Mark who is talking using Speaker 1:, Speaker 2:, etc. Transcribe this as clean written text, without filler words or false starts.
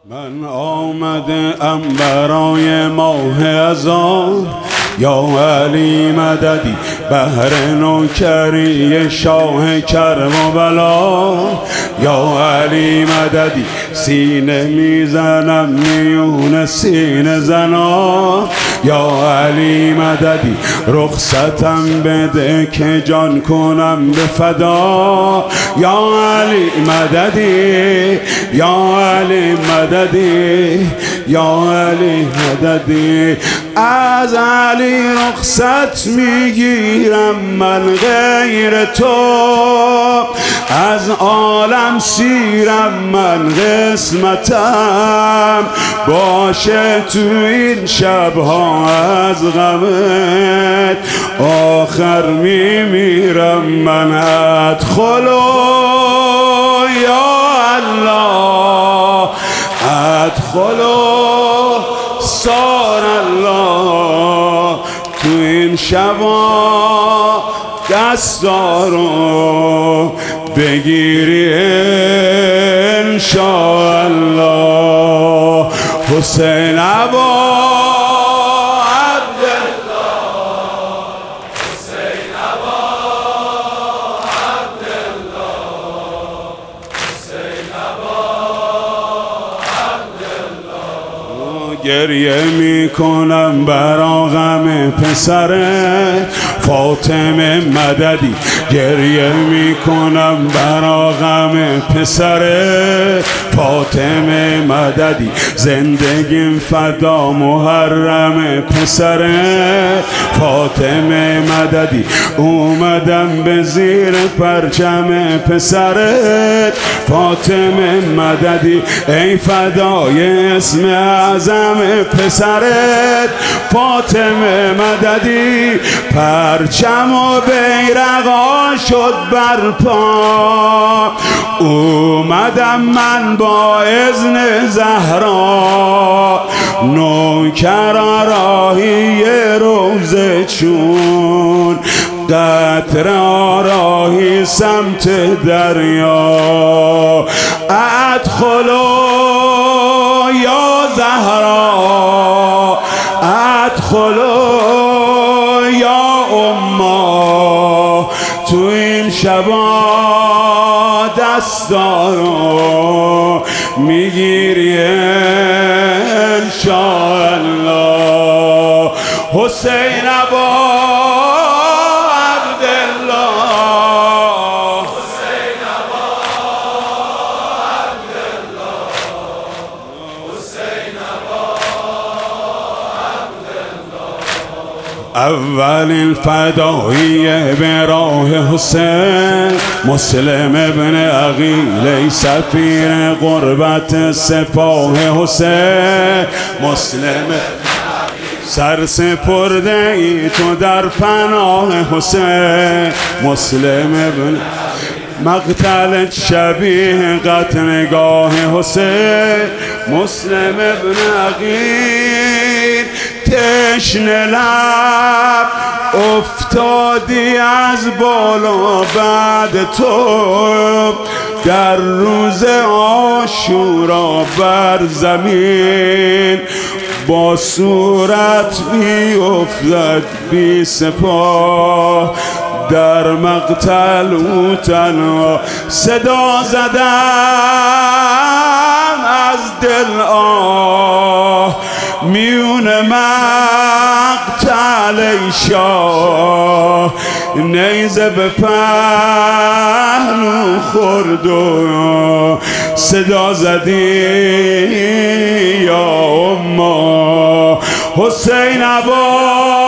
Speaker 1: من آمده ام برای ماه ازان، یا علی مددی بهر نوکری شاه کربلا. یا علی مددی سینه میزنم میون سینه زنا. یا علی مددی رخصتم بده که جان کنم به فدا. یا علی مددی، یا علی مددی، یا علی مددی. از علی رخصت میگیرم من غیر تو، از عالم سیرم من قسمتم باشه تو این شبها از غمت. آخر میمیرم من ادخلو یا الله، ادخلو سار الله. تو این شبا دستارو بگیری انشاءالله. حسین ابا گریه میکنم برا غم پسره فاطمه مددی. گریه میکنم برا غم پسره فاطمه مددی. زندگیم فدا محرم پسره فاطمه مددی. اومدم به زیر پرچم پسرت فاطمه مددی. ای فدای اسم اعظم پسرت فاطمه مددی. پرچم و بیرقا شد برپا، اومدم من با اذن زهرا. نوکر راهی روزه چون قطر راهی سمت دریا. ادخلو یا زهرا، ادخلو یا اما. تو این شبا دستارو میگیری انشاءالله. حسین ابا اولین فدایی به راه حسین مسلم ابن عقیل سفیر قربت سپاه حسین. مسلم سر سپرده ای تو در پناه حسین. مسلم ابن مقتل شبیه قتلگاه حسین. مسلم ابن عقیل تشنه لب افتادی از بالا بعد تو، در روز عاشورا بر زمین با صورت می افتد بی سپاه. در مقتل او تنها صدا زدم از دل آه. میون مقتل ای شاه نیزه به پهلو خورد و صدا زدی یا اما. حسین ابا